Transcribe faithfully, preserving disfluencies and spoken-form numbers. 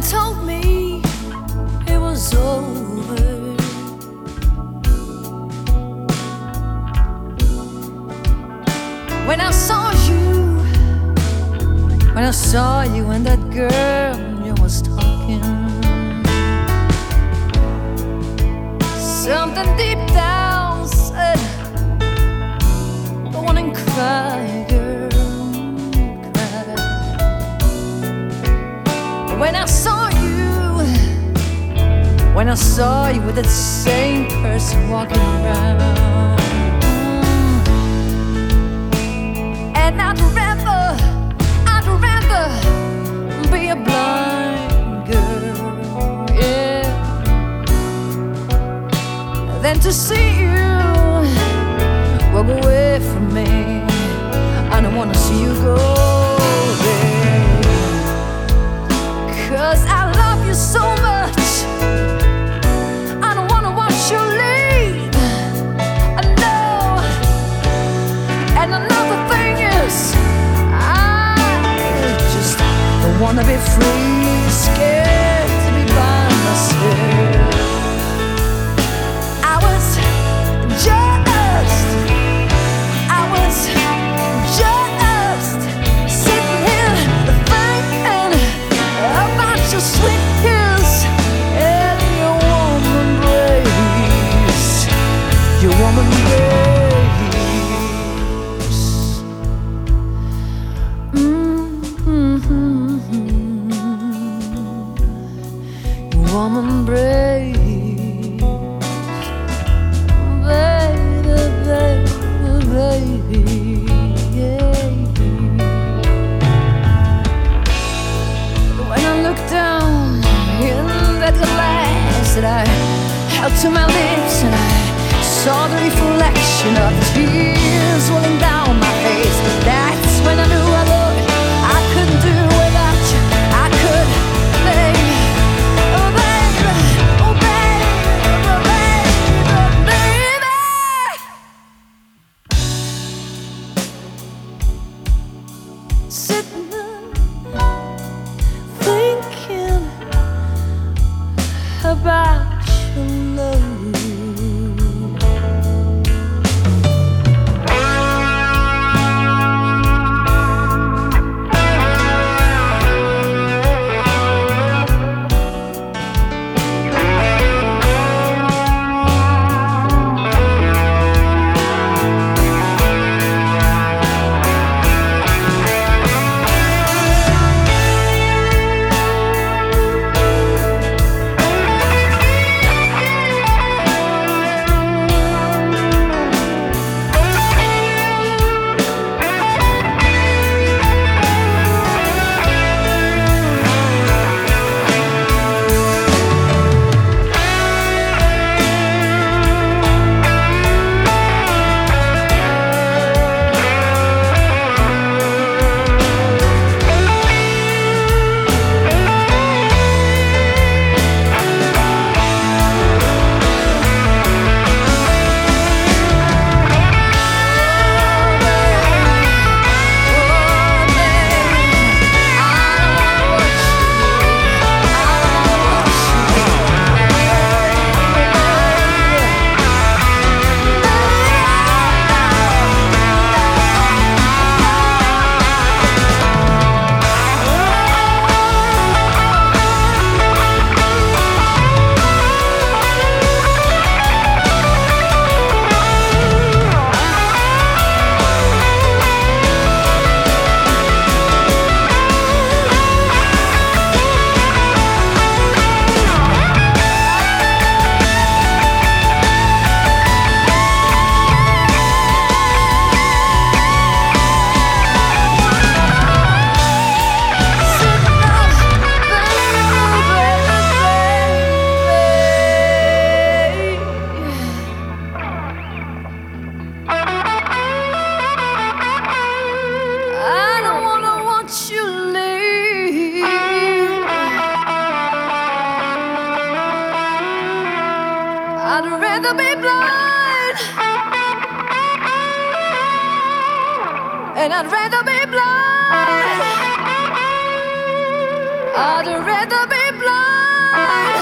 told me it was over. When I saw you, when I saw you and that girl you was talking, something deep down said, go on and cry, girl, cry. When I saw you, when I saw you with that same person walking around, and I'd rather, I'd rather be a blind girl, yeah, than to see you walk away from me. I don't wanna see you go, babe, 'cause I love you so much. I don't wanna watch you leave. I know. And another thing is, I just don't wanna be free, scared to be by myself. I was just, I was just sitting here thinking about your sweet kiss and your warm embrace, your warm embrace. Warm embrace, baby, baby, baby, yeah. When I looked down in that glass that I held to my lips, and I saw the reflection of tears rolling down my face, that's when I knew I loved. I couldn't do without you. I could, baby. Sitting there thinking about your love. I'd rather be blind, and I'd rather be blind. I'd rather be blind. I